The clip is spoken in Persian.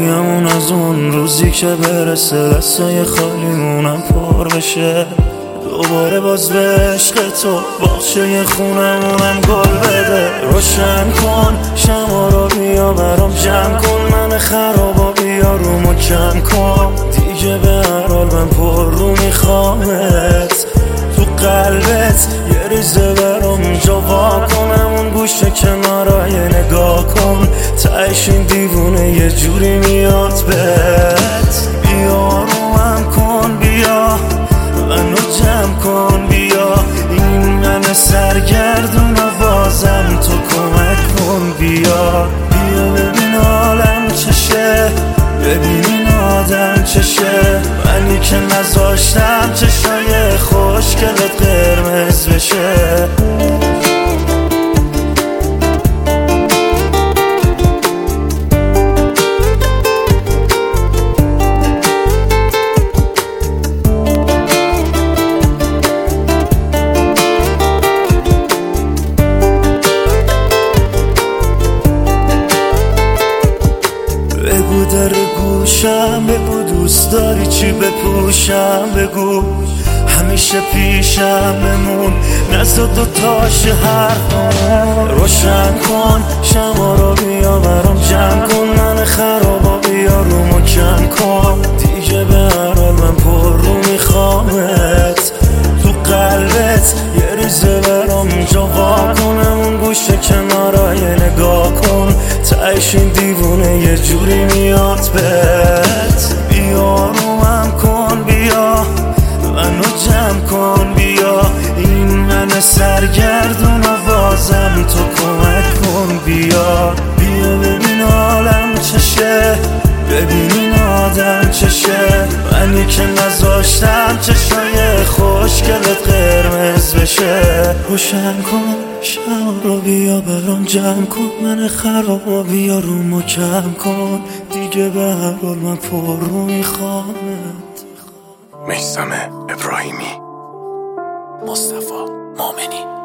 خالیمون از اون روزی که برسه دستای خالیمونم پر بشه. دوباره باز به عشق تو باغچه خونمونم گل بده. روشن کن شما رو بیا برام جمع کن، من خرابا بیا رومو کم کن. دیگه به هر حال من پر رو میخوامت، تو قلبت یه ریزه برام جا وا کنم. اون گوشه کنارای نگاه کن، تهش این دیوونه یه جوری میاد بهت. بیا روم کن، بیا منو جمع کن، بیا این من سرگردون و بازم تو کمک کن. بیا بیا ببین حالم چشه، ببین این آدم چشه، منی که نذاشتم چشای خوشگلت قرمز بشه. بگو در گوشم، بگو دوست داری چی بپوشم، بگو همیشه پیشم بمون، نزد دوتاش حرفم. روشن کن شما رو بیا برام جمع کن، من خرابا بیا رومو کم کن. دیگه به هر حال من پر رو میخوامت، تو قلبت یه ریزه برام جا وا کنم. اون گوشه کنارای نگاه کن، تهش این دیوونه یه جوری میاد بهت. بیا رومم کن، بیا منو جمع کن، بیا این من سرگردون و بازم تو کمک کن. بیا بیا ببین حالم چشه، ببین این آدم چشه، منی که نذاشتم چشای خوشگلت قرمز بشه. روشن کن شما رو بیا برام جمع کن، من خرابا بیا رومو کم کن. دیگه به هر حال من پر رو میخوامت. میثم ابراهیمی، مصطفی مومنی.